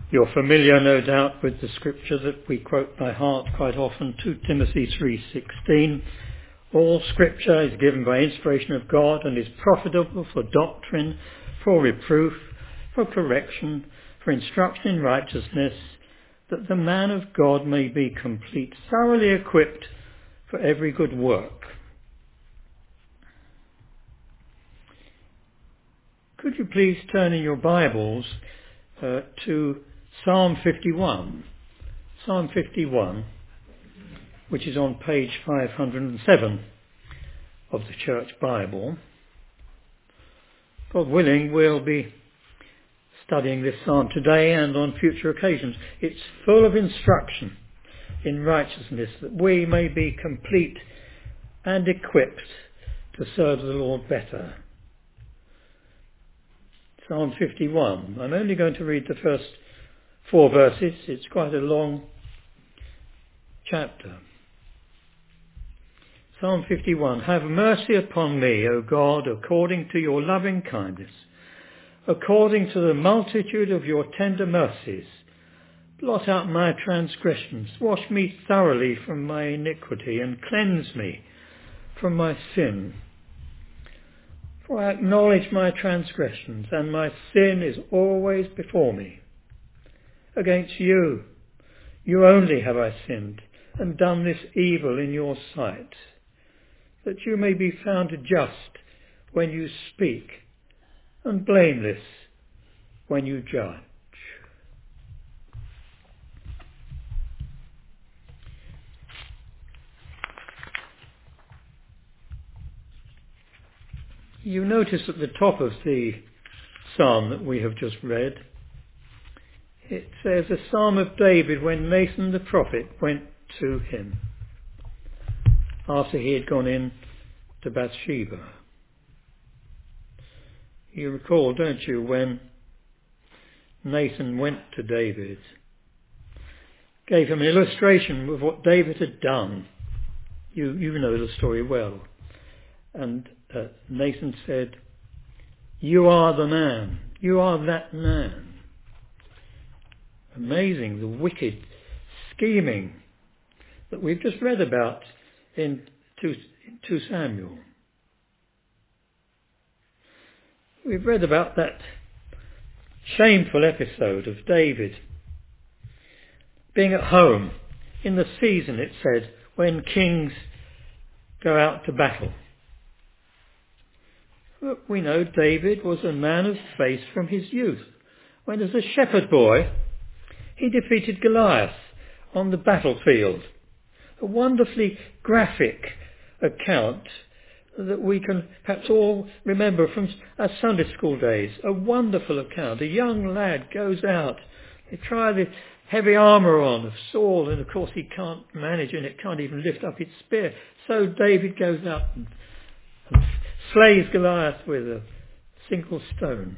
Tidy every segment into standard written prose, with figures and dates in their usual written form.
You're familiar, no doubt, with the scripture that we quote by heart quite often, 2 Timothy 3:16. All scripture is given by inspiration of God and is profitable for doctrine, for reproof, for correction, for instruction in righteousness, that the man of God may be complete, thoroughly equipped for every good work. Could you please turn in your Bibles to Psalm 51. Psalm 51, which is on page 507 of the Church Bible. God willing, we'll be studying this psalm today and on future occasions. It's full of instruction in righteousness that we may be complete and equipped to serve the Lord better. Psalm 51. I'm only going to read the first 4 verses. It's quite a long chapter. Psalm 51. Have mercy upon me, O God, according to your loving kindness, according to the multitude of your tender mercies. Blot out my transgressions. Wash me thoroughly from my iniquity and cleanse me from my sin. For I acknowledge my transgressions, and my sin is always before me. Against you, you only have I sinned, and done this evil in your sight, that you may be found just when you speak, and blameless when you judge. You notice at the top of the psalm that we have just read, it says, a psalm of David when Nathan the prophet went to him after he had gone in to Bathsheba. You recall, don't you, when Nathan went to David, gave him an illustration of what David had done. You know the story well. And Nathan said, you are the man. You are that man. Amazing, the wicked scheming that we've just read about in 2 Samuel. We've read about that shameful episode of David being at home in the season, it said, when kings go out to battle. But we know David was a man of faith from his youth, when as a shepherd boy he defeated Goliath on the battlefield. A wonderfully graphic account that we can perhaps all remember from our Sunday school days. A wonderful account. A young lad goes out. They try the heavy armour on of Saul, and of course he can't manage, and it can't even lift up its spear. So David goes out and slays Goliath with a single stone.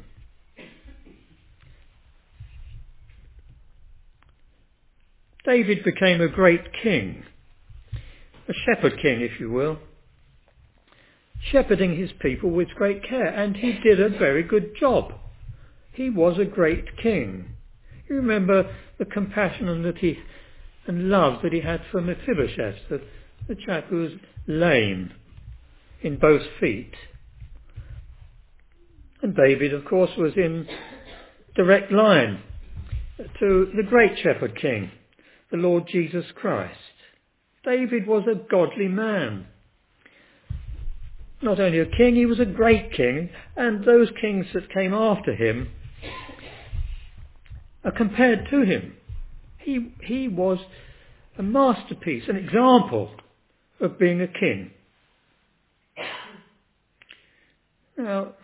David became a great king, a shepherd king, if you will, shepherding his people with great care, and he did a very good job. He was a great king. You remember the compassion and love that he had for Mephibosheth, the chap who was lame in both feet. And David, of course, was in direct line to the great shepherd king, the Lord Jesus Christ. David was a godly man. Not only a king, he was a great king, and those kings that came after him are compared to him. He was a masterpiece, an example of being a king. Now,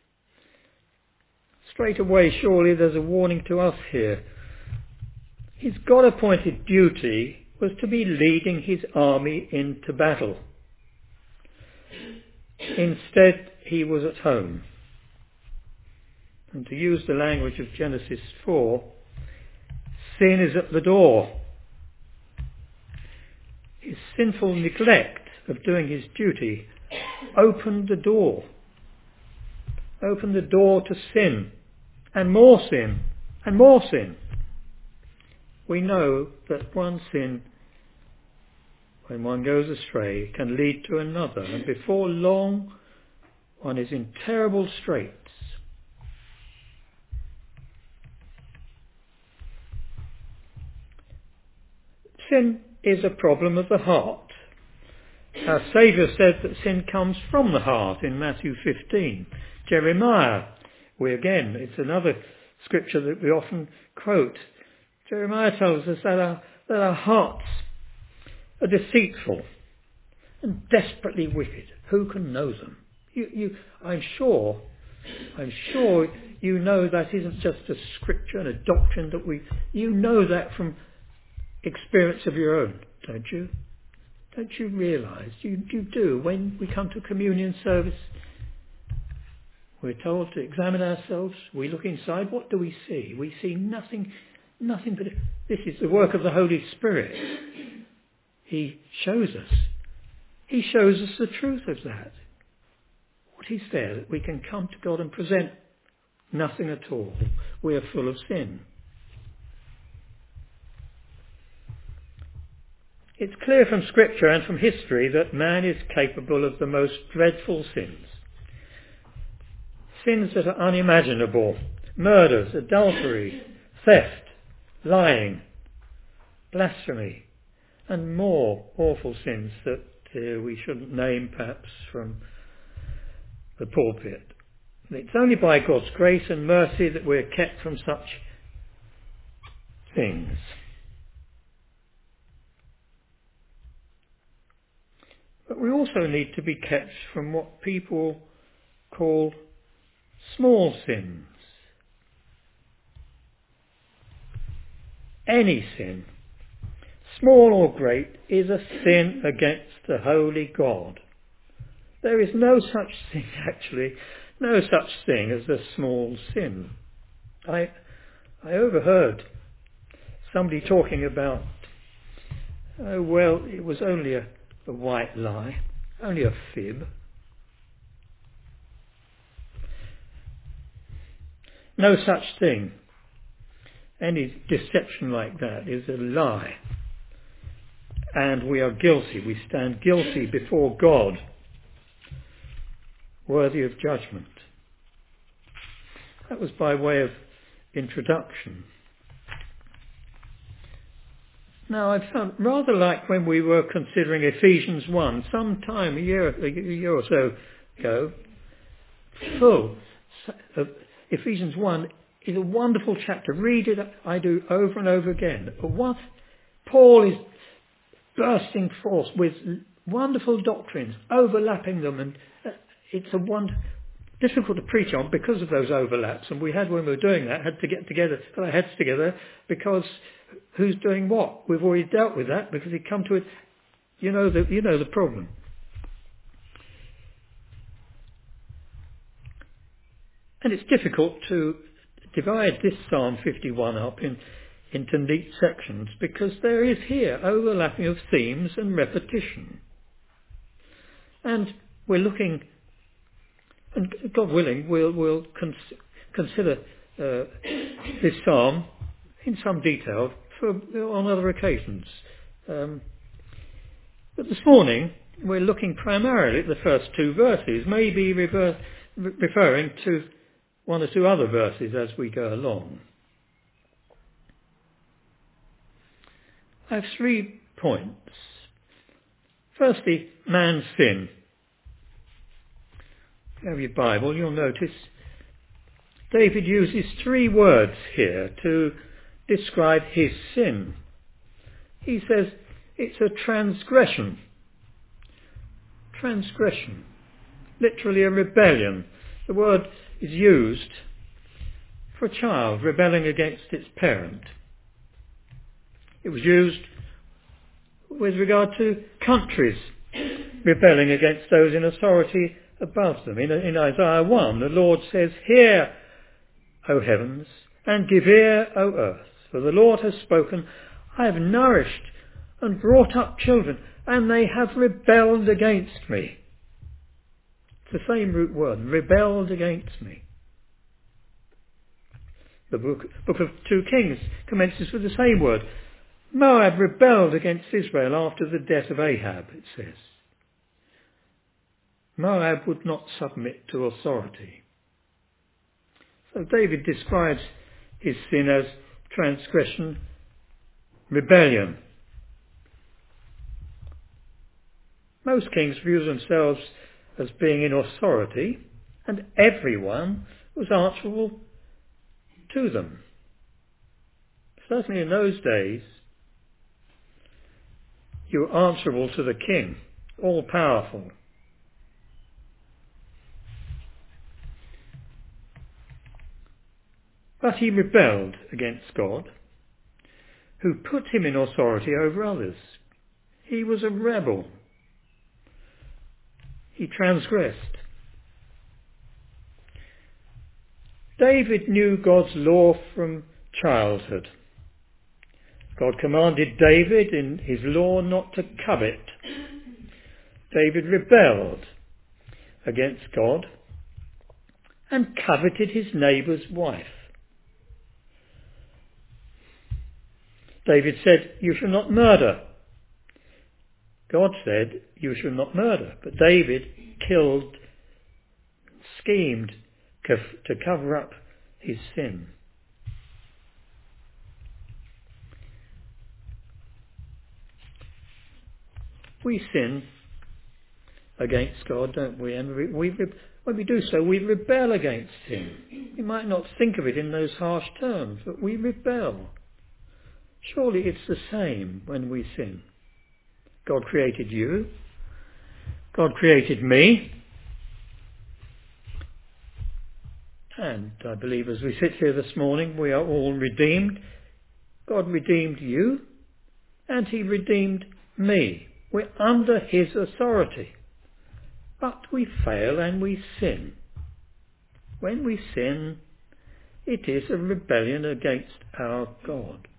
straight away, surely there's a warning to us here. His God-appointed duty was to be leading his army into battle. Instead, he was at home. And to use the language of Genesis 4, sin is at the door. His sinful neglect of doing his duty opened the door. Opened the door to sin, and more sin, and more sin. We know that one sin, when one goes astray, can lead to another, and before long one is in terrible straits. Sin is a problem of the heart. Our Saviour said that sin comes from the heart in Matthew 15. Jeremiah, it's another scripture that we often quote. Jeremiah tells us that our hearts are deceitful and desperately wicked. Who can know them? I'm sure you know that isn't just a scripture and a doctrine you know that from experience of your own, don't you? Don't you realise? You do. When we come to communion service, we're told to examine ourselves. We look inside. What do we see? We see nothing but this is the work of the Holy Spirit. He shows us. He shows us the truth of that. What is there that we can come to God and present? Nothing at all. We are full of sin. It's clear from Scripture and from history that man is capable of the most dreadful sins. Sins that are unimaginable. Murders, adultery, theft, lying, blasphemy, and more awful sins that we shouldn't name perhaps from the pulpit. It's only by God's grace and mercy that we're kept from such things. But we also need to be kept from what people call small sins. Any sin, small or great, is a sin against the holy God. There is no such thing, actually, no such thing as a small sin. I overheard somebody talking about, it was only a white lie, only a fib. No such thing. Any deception like that is a lie. And we are guilty. We stand guilty before God, worthy of judgment. That was by way of introduction. Now, I found rather like when we were considering Ephesians 1, some time, a year or so ago, Ephesians 1 is a wonderful chapter. Read it, I do, over and over again. Paul is bursting forth with wonderful doctrines, overlapping them, and it's difficult to preach on because of those overlaps. And we had, when we were doing that, had to get together, put our heads together, because who's doing what? We've already dealt with that because he come to it. You know the problem. And it's difficult to divide this Psalm 51 up into neat sections because there is here overlapping of themes and repetition. And we're looking, and God willing, we'll consider this psalm in some detail on other occasions. But this morning we're looking primarily at the first two verses, maybe referring to one or two other verses as we go along. I have 3 points. Firstly, man's sin. If you have your Bible, you'll notice David uses 3 words here to describe his sin. He says it's a transgression. Transgression. Literally a rebellion. The word is used for a child rebelling against its parent. It was used with regard to countries rebelling against those in authority above them. In Isaiah 1, the Lord says, "Hear, O heavens, and give ear, O earth, for the Lord has spoken. I have nourished and brought up children, and they have rebelled against me." It's the same root word, rebelled against me. The book of 2 Kings commences with the same word. Moab rebelled against Israel after the death of Ahab, it says. Moab would not submit to authority. So David describes his sin as transgression, rebellion. Most kings view themselves as being in authority, and everyone was answerable to them. Certainly in those days, you were answerable to the king, all powerful. But he rebelled against God, who put him in authority over others. He was a rebel. He transgressed. David knew God's law from childhood. God commanded David in his law not to covet. David rebelled against God and coveted his neighbour's wife. David said, "You shall not murder." God said, "You shall not murder." But David schemed to cover up his sin. We sin against God, don't we? And when we do so, we rebel against him. You might not think of it in those harsh terms, but we rebel. Surely it's the same when we sin. God created you. God created me. And I believe as we sit here this morning, we are all redeemed. God redeemed you, and he redeemed me. We're under his authority. But we fail and we sin. When we sin, it is a rebellion against our God.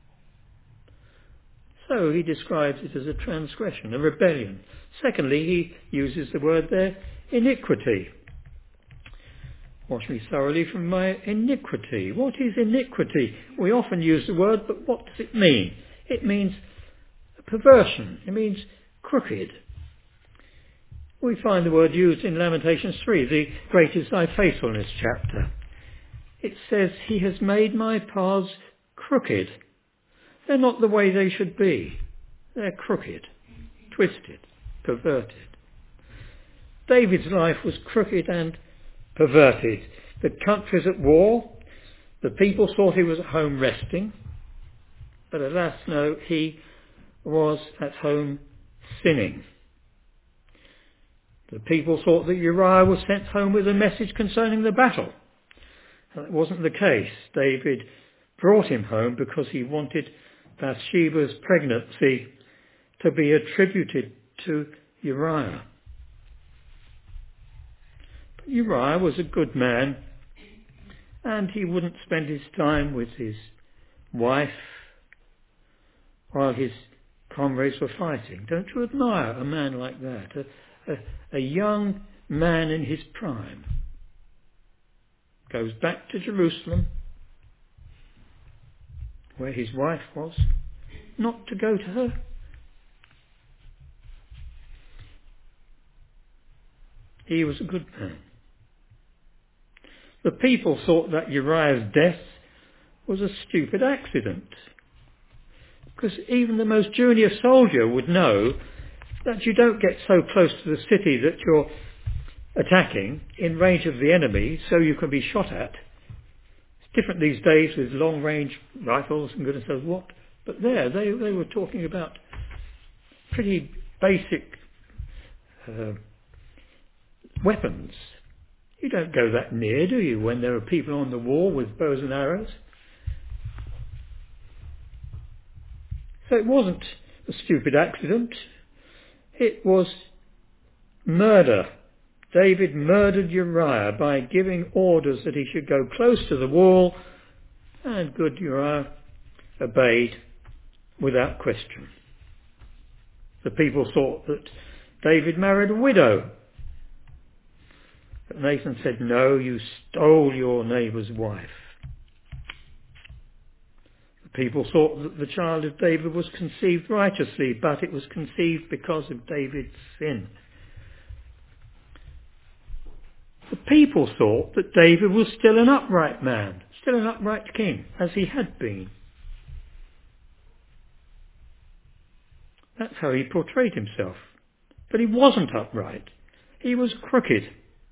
So he describes it as a transgression, a rebellion. Secondly, he uses the word there, iniquity. Wash me thoroughly from my iniquity. What is iniquity? We often use the word, but what does it mean? It means a perversion. It means crooked. We find the word used in Lamentations 3, the great is thy faithfulness chapter. It says, he has made my paths crooked. They're not the way they should be. They're crooked, twisted, perverted. David's life was crooked and perverted. The country's at war. The people thought he was at home resting. But alas, no, he was at home sinning. The people thought that Uriah was sent home with a message concerning the battle. That wasn't the case. David brought him home because he wanted Bathsheba's pregnancy to be attributed to Uriah. But Uriah was a good man, and he wouldn't spend his time with his wife while his comrades were fighting. Don't you admire a man like that? A young man in his prime goes back to Jerusalem, where his wife was, not to go to her. He was a good man. The people thought that Uriah's death was a stupid accident, because even the most junior soldier would know that you don't get so close to the city that you're attacking in range of the enemy so you can be shot at. It's different these days with long-range rifles and goodness knows what. But there, they were talking about pretty basic weapons. You don't go that near, do you, when there are people on the wall with bows and arrows? So it wasn't a stupid accident. It was murder. David murdered Uriah by giving orders that he should go close to the wall, and good Uriah obeyed without question. The people thought that David married a widow. But Nathan said, no, you stole your neighbour's wife. People thought that the child of David was conceived righteously, but it was conceived because of David's sin. The people thought that David was still an upright man, still an upright king, as he had been. That's how he portrayed himself. But he wasn't upright. He was crooked.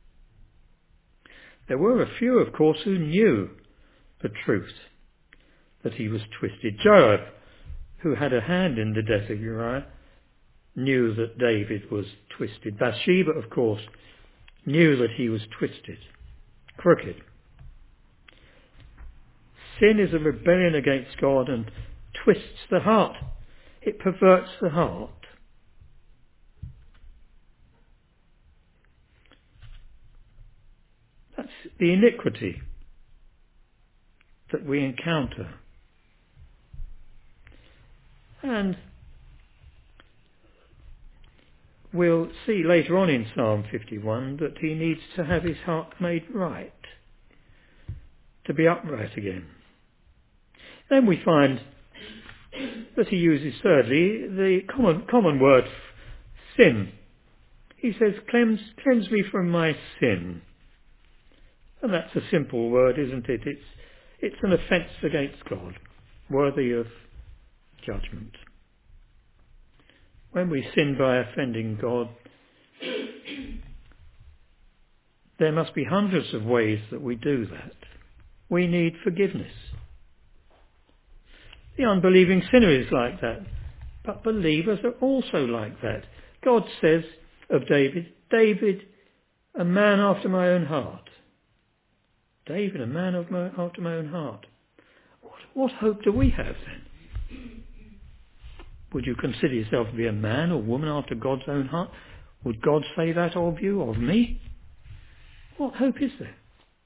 There were a few, of course, who knew the truth, that he was twisted. Joab, who had a hand in the death of Uriah, knew that David was twisted. Bathsheba, of course, knew that he was twisted, crooked. Sin is a rebellion against God and twists the heart. It perverts the heart. That's the iniquity that we encounter. And we'll see later on in Psalm 51 that he needs to have his heart made right, to be upright again. Then we find that he uses, thirdly, the common word sin. He says, cleanse me from my sin. And that's a simple word, isn't it? It's an offence against God, worthy of judgment. When we sin by offending God, there must be hundreds of ways that we do that. We need forgiveness. The unbelieving sinner is like that, but believers are also like that. God says of David, a man after my own heart. David, a man after my own heart. What hope do we have then? Would you consider yourself to be a man or woman after God's own heart? Would God say that of you, of me? What hope is there?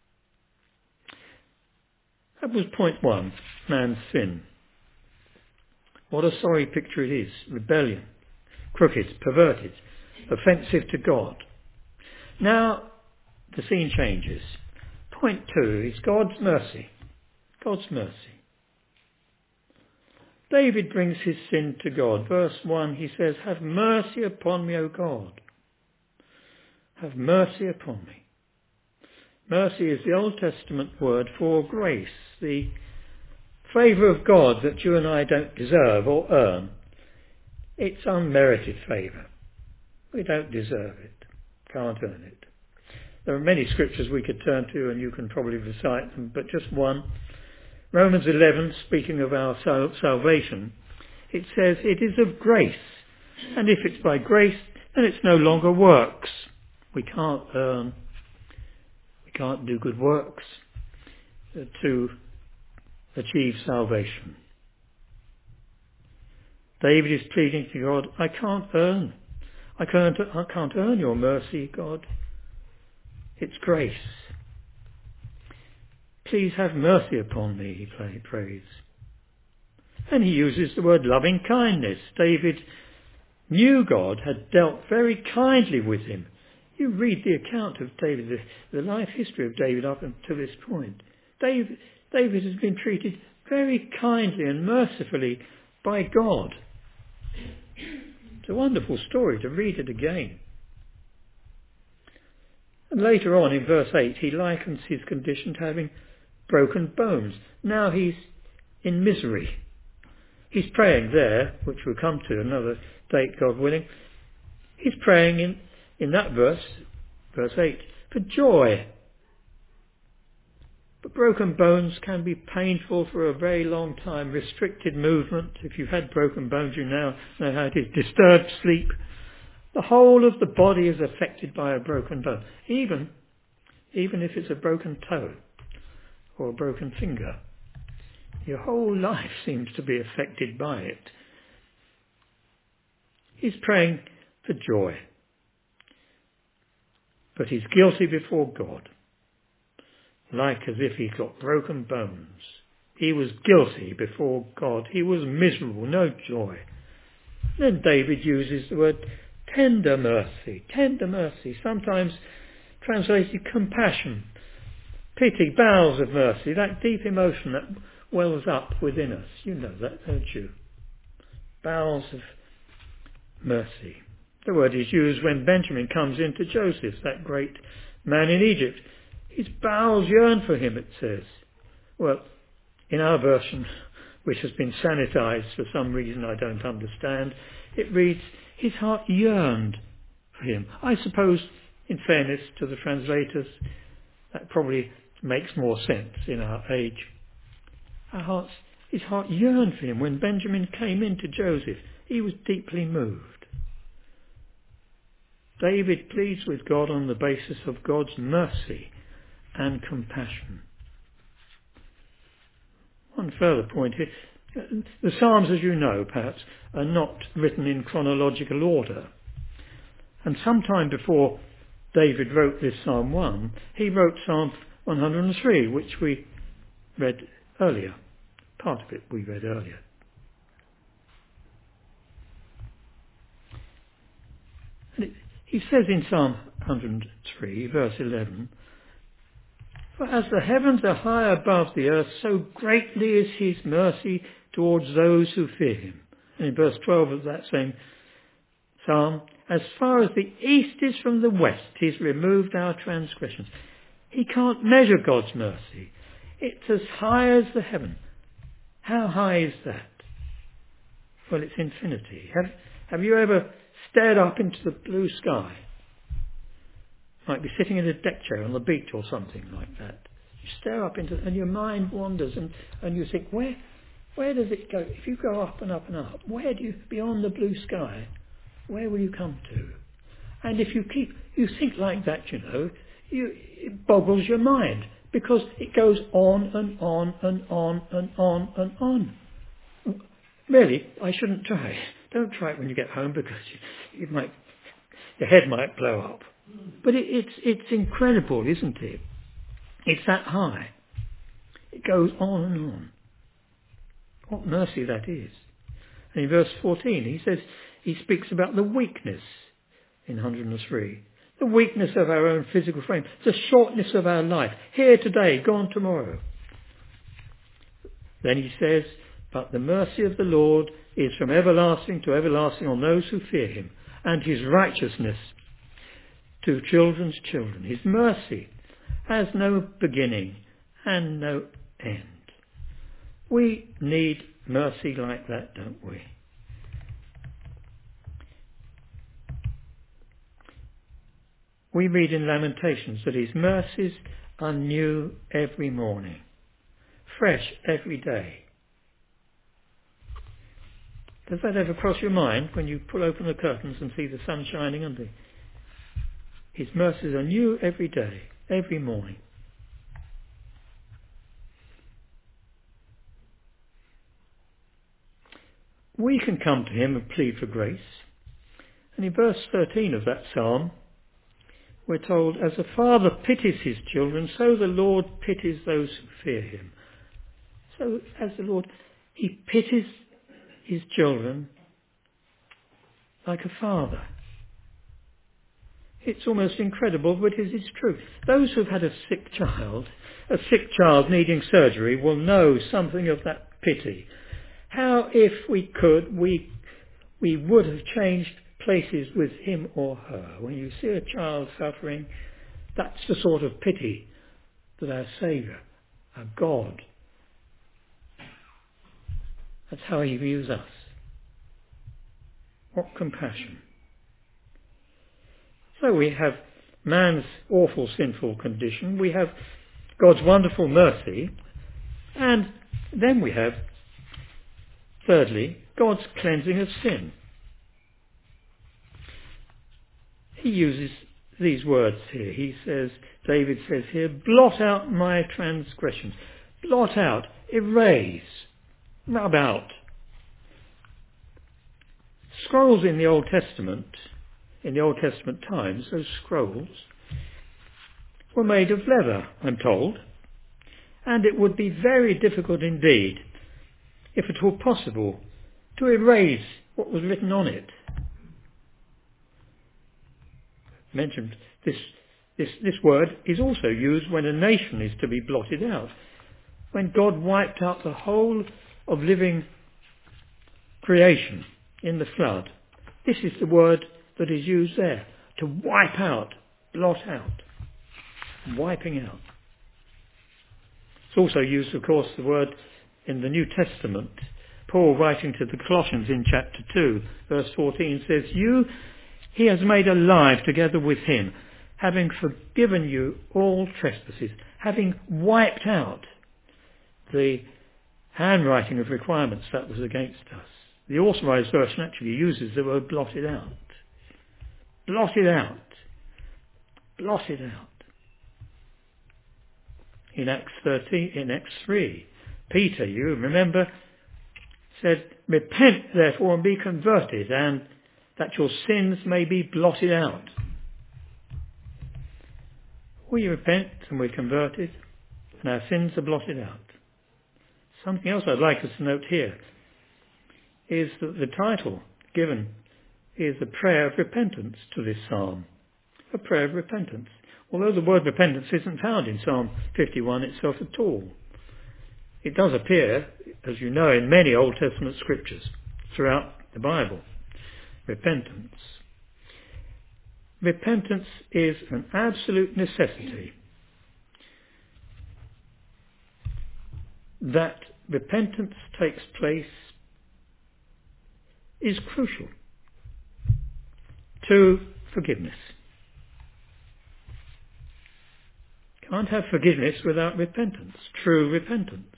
That was point one, man's sin. What a sorry picture it is. Rebellion, crooked, perverted, offensive to God. Now, the scene changes. Point two is God's mercy. God's mercy. David brings his sin to God. Verse 1, he says, have mercy upon me, O God. Have mercy upon me. Mercy is the Old Testament word for grace, the favour of God that you and I don't deserve or earn. It's unmerited favour. We don't deserve it, can't earn it. There are many scriptures we could turn to and you can probably recite them, but just one. Romans 11, speaking of our salvation, it says it is of grace. And if it's by grace, then it's no longer works. We can't earn, we can't do good works to achieve salvation. David is pleading to God, I can't earn your mercy, God. It's grace. Please have mercy upon me, he prays. And he uses the word loving kindness. David knew God had dealt very kindly with him. You read the account of David, the life history of David up until this point. David has been treated very kindly and mercifully by God. It's a wonderful story to read it again. And later on in verse 8 he likens his condition to having broken bones. Now he's in misery. He's praying there, which we'll come to another date, God willing. He's praying in that verse 8, for joy. But broken bones can be painful for a very long time. Restricted movement. If you've had broken bones, you now know how it is. Disturbed sleep. The whole of the body is affected by a broken bone. Even if it's a broken toe or a broken finger. Your whole life seems to be affected by it. He's praying for joy. But he's guilty before God. Like as if he's got broken bones. He was guilty before God. He was miserable, no joy. Then David uses the word tender mercy. Tender mercy. Sometimes translated compassion. Pity, bowels of mercy. That deep emotion, that wells up within us. You know that, don't you? Bowels of mercy. The word is used when Benjamin comes into Joseph, that great man in Egypt. His bowels yearn for him, it says. Well, in our version, which has been sanitized for some reason I don't understand, it reads, his heart yearned for him. I suppose, in fairness to the translators, that probably makes more sense in our age. His heart yearned for him. When Benjamin came into Joseph, he was deeply moved. David pleads with God on the basis of God's mercy and compassion. One further point here. The Psalms, as you know, perhaps, are not written in chronological order. And sometime before David wrote this Psalm 1, he wrote Psalm 103, which we read earlier. Part of it we read earlier. And he says in Psalm 103, verse 11, "For as the heavens are high above the earth, so greatly is his mercy towards those who fear him." And in verse 12 of that same psalm, "As far as the east is from the west, he's removed our transgressions." He can't measure God's mercy. It's as high as the heaven. How high is that? Well, it's infinity. Have you ever stared up into the blue sky? Might be sitting in a deck chair on the beach or something like that. You stare up into, and your mind wanders, and you think, where does it go? If you go up and up and up, where do you, beyond the blue sky, where will you come to? And if you think like that, it boggles your mind, because it goes on and on and on and on and on. Really, I shouldn't try it. Don't try it when you get home, because your head might blow up. But it's incredible, isn't it? It's that high. It goes on and on. What mercy that is. And in verse 14 he speaks about the weakness in 103. The weakness of our own physical frame. The shortness of our life. Here today, gone tomorrow. Then he says, "But the mercy of the Lord is from everlasting to everlasting on those who fear him, and his righteousness to children's children." His mercy has no beginning and no end. We need mercy like that, don't we? We read in Lamentations that his mercies are new every morning, fresh every day. Does that ever cross your mind when you pull open the curtains and see the sun shining under? His mercies are new every day, every morning. We can come to him and plead for grace. And in verse 13 of that psalm, we're told, "As a father pities his children, so the Lord pities those who fear him." So as the Lord, he pities his children like a father. It's almost incredible, but it is true. Those who've had a sick child needing surgery, will know something of that pity. How, if we could, we would have changed places with him or her. When you see a child suffering, that's the sort of pity that our Saviour, our God, that's how he views us. What compassion. So we have man's awful sinful condition, we have God's wonderful mercy, and then we have, thirdly, God's cleansing of sin. He uses these words here. David says here, "Blot out my transgressions." Blot out, erase, rub out. Scrolls in the Old Testament times, those scrolls were made of leather, I'm told, and it would be very difficult indeed, if at all possible, to erase what was written on it. Mentioned this word is also used when a nation is to be blotted out. when God wiped out the whole of living creation in the flood. This is the word that is used there, to wipe out, blot out, wiping out. It's also used, of course, the word in the New Testament. Paul, writing to the Colossians in chapter 2, verse 14, says, he has made alive together with him, having forgiven you all trespasses, having wiped out the handwriting of requirements that was against us. The Authorized Version actually uses the word blotted out. Blotted out. Blotted out. In Acts 3, Peter, you remember, said, repent therefore and be converted, and that your sins may be blotted out. We repent and we're converted, and our sins are blotted out. Something else I'd like us to note here is that the title given is a prayer of repentance to this psalm. A prayer of repentance. Although the word repentance isn't found in Psalm 51 itself at all. It does appear, as you know, in many Old Testament scriptures throughout the Bible. Repentance. Repentance is an absolute necessity. That repentance takes place is crucial to forgiveness. Can't have forgiveness without repentance, true repentance.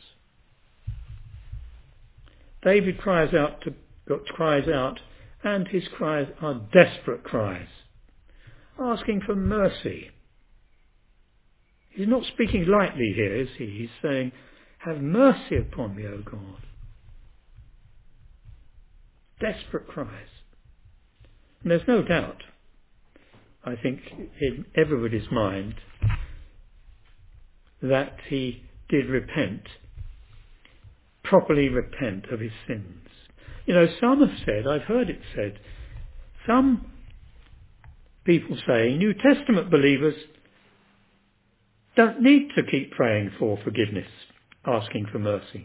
David cries out, and his cries are desperate cries, asking for mercy. He's not speaking lightly here, is he? He's saying, have mercy upon me, O God. Desperate cries. And there's no doubt, I think, in everybody's mind, that he did repent, properly repent of his sins. You know, some have said, I've heard it said, some people say New Testament believers don't need to keep praying for forgiveness, asking for mercy.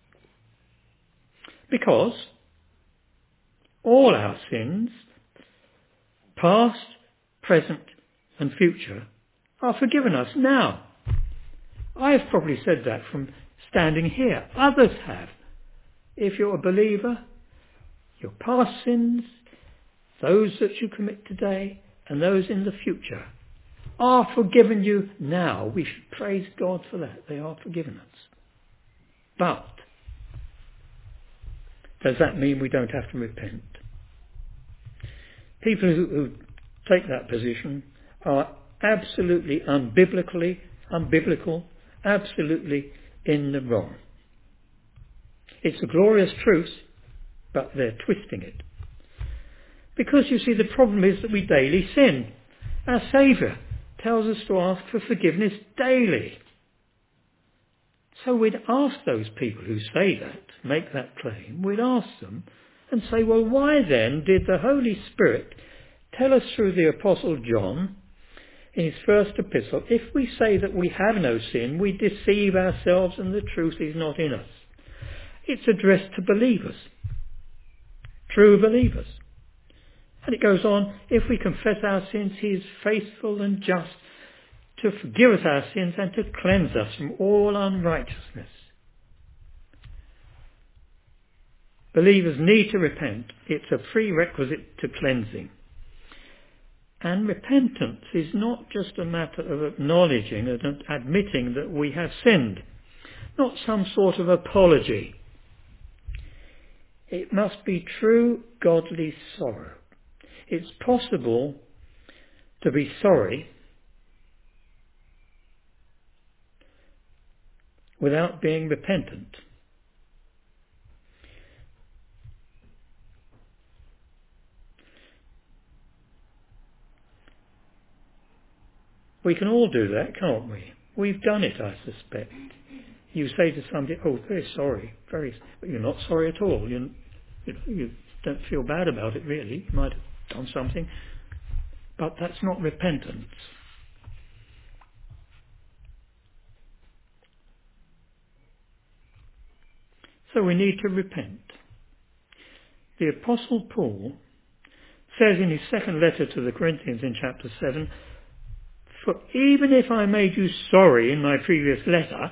Because all our sins, past, present and future, are forgiven us now. I've probably said that from standing here. Others have. If you're a believer, your past sins, those that you commit today and those in the future, are forgiven you now. We should praise God for that. They are forgiven us. But does that mean we don't have to repent? People who take that position are absolutely unbiblical, absolutely in the wrong. It's a glorious truth, but they're twisting it. Because you see, the problem is that we daily sin. Our Saviour tells us to ask for forgiveness daily. So we'd ask those people who say that, make that claim, we'd ask them and say, well, why then did the Holy Spirit tell us through the Apostle John in his first epistle, if we say that we have no sin, we deceive ourselves and the truth is not in us. It's addressed to believers, true believers. And it goes on, if we confess our sins, he is faithful and just to forgive us our sins and to cleanse us from all unrighteousness. Believers need to repent. It's a prerequisite to cleansing. And repentance is not just a matter of acknowledging and admitting that we have sinned, not some sort of apology. It must be true godly sorrow. It's possible to be sorry without being repentant. We can all do that, can't we? We've done it, I suspect. You say to somebody, oh, very sorry, but you're not sorry at all. You don't feel bad about it, really. You might have done something. But that's not repentance. So we need to repent. The Apostle Paul says in his second letter to the Corinthians in chapter 7, "For even if I made you sorry in my previous letter,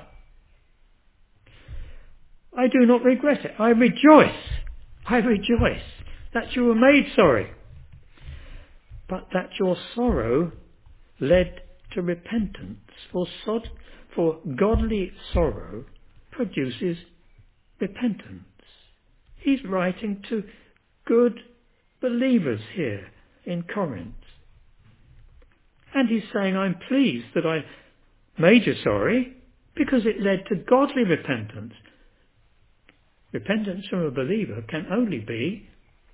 I do not regret it. I rejoice that you were made sorry, but that your sorrow led to repentance. For godly sorrow produces repentance." He's writing to good believers here in Corinth. And he's saying, I'm pleased that I made you sorry because it led to godly repentance. Repentance from a believer can only be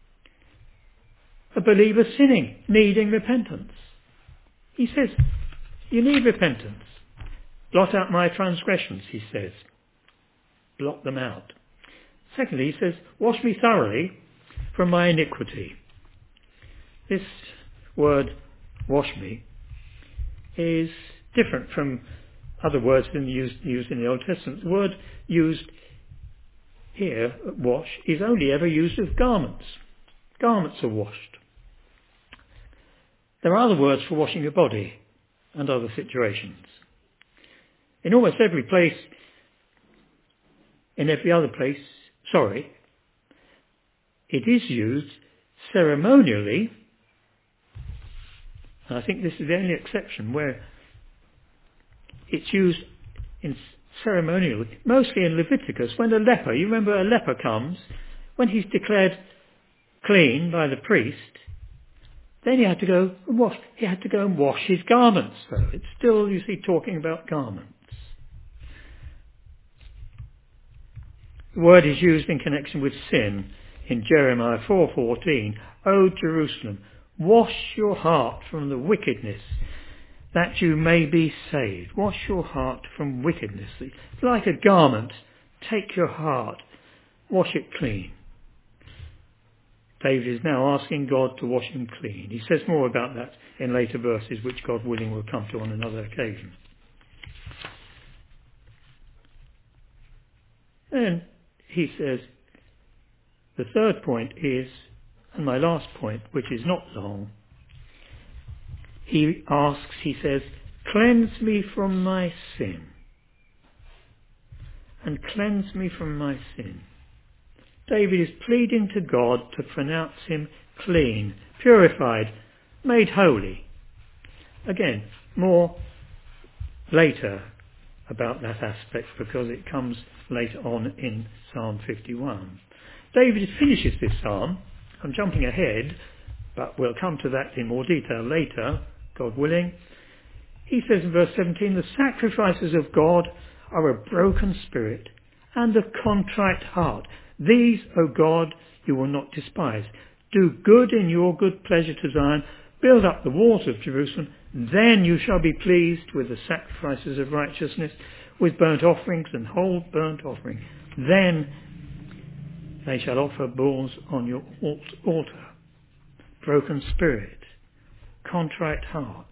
a believer sinning, needing repentance. He says, you need repentance. Blot out my transgressions, he says. Blot them out. Secondly, he says, wash me thoroughly from my iniquity. This word, wash me, is different from other words used in the Old Testament. The word used here, wash, is only ever used of garments. Garments are washed. There are other words for washing your body and other situations. In almost every place, in every other place, it is used ceremonially, and I think this is the only exception where it's used in ceremonially, mostly in Leviticus, when a leper, you remember a leper comes, when he's declared clean by the priest, then he had to go and wash his garments, though. It's still, you see, talking about garments. The word is used in connection with sin in Jeremiah 4:14. O Jerusalem, wash your heart from the wickedness, that you may be saved. Wash your heart from wickedness. It's like a garment. Take your heart, wash it clean. David is now asking God to wash him clean. He says more about that in later verses, which God willing will come to on another occasion. Then he says, the third point is, and my last point, which is not long, he says, cleanse me from my sin. And cleanse me from my sin. David is pleading to God to pronounce him clean, purified, made holy. Again, more later about that aspect because it comes later on in Psalm 51. David finishes this psalm. I'm jumping ahead, but we'll come to that in more detail later, God willing. He says in verse 17, the sacrifices of God are a broken spirit and a contrite heart. These, O God, you will not despise. Do good in your good pleasure to Zion. Build up the walls of Jerusalem. Then you shall be pleased with the sacrifices of righteousness, with burnt offerings and whole burnt offering. Then they shall offer bulls on your altar. Broken spirit, contrite heart.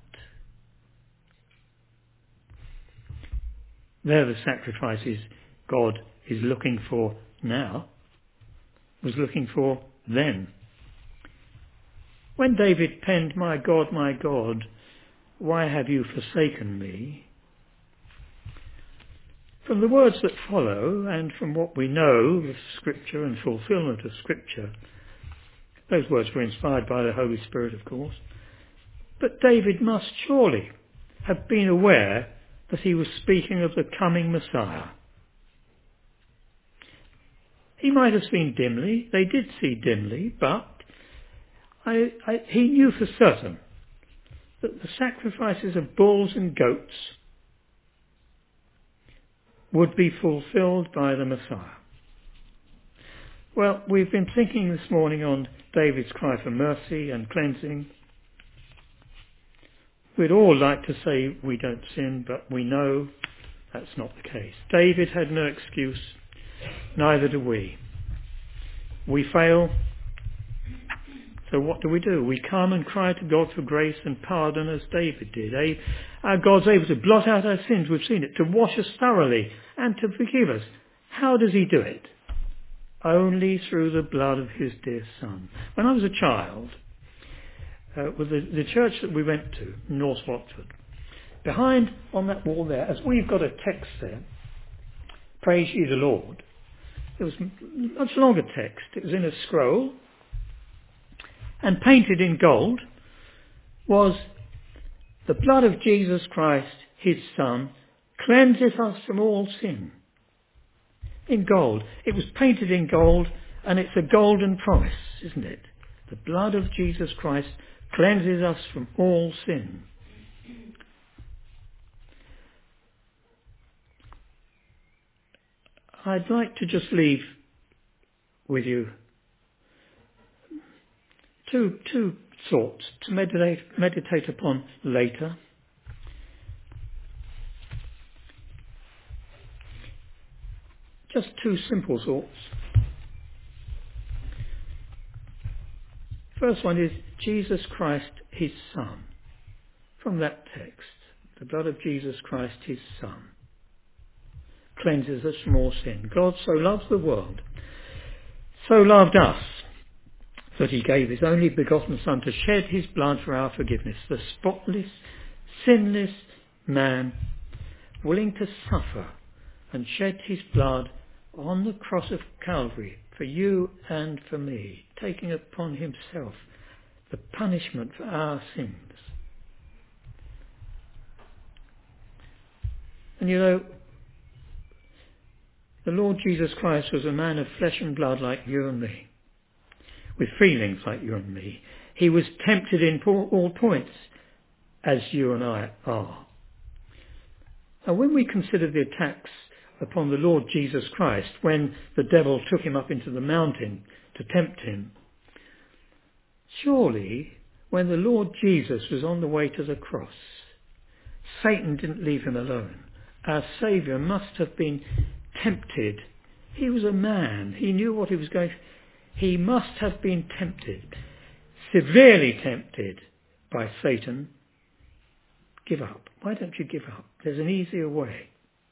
They're the sacrifices God is looking for now, was looking for then. When David penned, my God, why have you forsaken me? From the words that follow, and from what we know of Scripture and fulfilment of Scripture, those words were inspired by the Holy Spirit, of course, but David must surely have been aware that he was speaking of the coming Messiah. He might have seen dimly, they did see dimly, but he knew for certain that the sacrifices of bulls and goats would be fulfilled by the Messiah. Well, we've been thinking this morning on David's cry for mercy and cleansing. We'd all like to say we don't sin, but we know that's not the case. David had no excuse, neither do we. We fail, so what do? We come and cry to God for grace and pardon as David did. Our God's able to blot out our sins, we've seen it, to wash us thoroughly and to forgive us. How does he do it? only through the blood of his dear Son. When I was a child, with the church that we went to, North Watford, behind on that wall there, as we've got a text there, Praise ye the Lord, there was a much longer text. It was in a scroll, and painted in gold was the blood of Jesus Christ, his Son, cleanseth us from all sin. In gold. It was painted in gold, and it's a golden promise, isn't it? The blood of Jesus Christ cleanses us from all sin. I'd like to just leave with you two thoughts to meditate upon later. Just two simple thoughts. First one is Jesus Christ, his Son. From that text, the blood of Jesus Christ, his Son, cleanses us from all sin. God so loved the world, so loved us, that he gave his only begotten Son to shed his blood for our forgiveness. The spotless, sinless man, willing to suffer and shed his blood on the cross of Calvary for you and for me, taking upon himself the punishment for our sins. And you know, the Lord Jesus Christ was a man of flesh and blood like you and me, with feelings like you and me. He was tempted in all points, as you and I are. Now, when we consider the attacks upon the Lord Jesus Christ, when the devil took him up into the mountain to tempt him, surely when the Lord Jesus was on the way to the cross, Satan didn't leave him alone. Our Saviour must have been tempted. He was a man. He knew what he was going to. He must have been tempted, severely tempted by Satan. Give up. Why don't you give up? There's an easier way.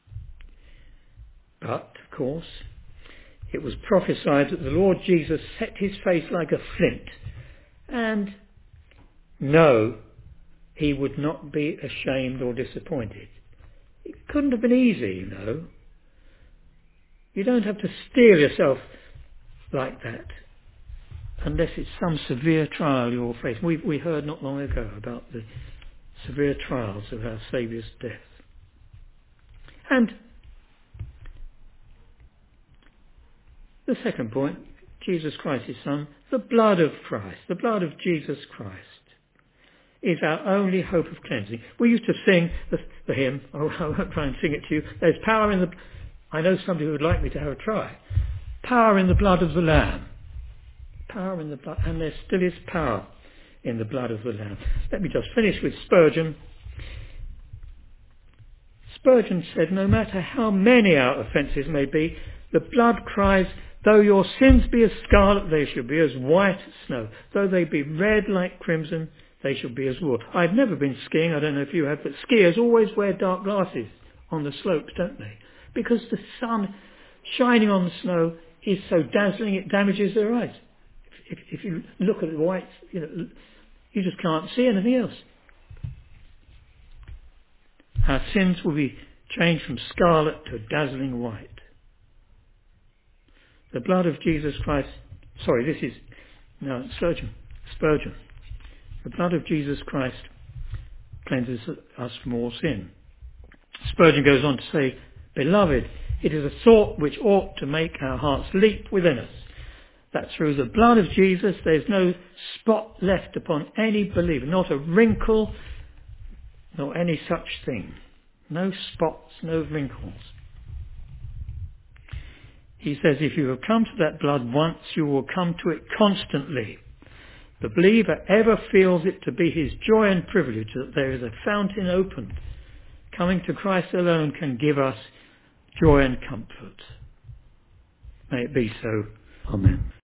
But, of course, it was prophesied that the Lord Jesus set his face like a flint, and no, he would not be ashamed or disappointed. It couldn't have been easy, you know. You don't have to steel yourself like that unless it's some severe trial you're facing. We heard not long ago about the severe trials of our Saviour's death. And the second point, Jesus Christ, his Son, the blood of Christ, the blood of Jesus Christ is our only hope of cleansing. We used to sing the hymn, I won't try and sing it to you, there's power in the, I know somebody who would like me to have a try, power in the blood of the Lamb. Power in the blood, and there still is power in the blood of the Lamb. Let me just finish with Spurgeon. Spurgeon said, no matter how many our offences may be, the blood cries, though your sins be as scarlet, they shall be as white as snow. Though they be red like crimson, they shall be as wool. I've never been skiing, I don't know if you have, but skiers always wear dark glasses on the slopes, don't they? Because the sun shining on the snow is so dazzling it damages their eyes. If you look at the white, you know, you just can't see anything else. Our sins will be changed from scarlet to dazzling white. The blood of Jesus Christ, Spurgeon. The blood of Jesus Christ cleanses us from all sin. Spurgeon goes on to say, beloved, it is a thought which ought to make our hearts leap within us, that through the blood of Jesus there's no spot left upon any believer, not a wrinkle, nor any such thing. No spots, no wrinkles. He says, if you have come to that blood once, you will come to it constantly. The believer ever feels it to be his joy and privilege that there is a fountain opened. Coming to Christ alone can give us joy and comfort. May it be so. Amen.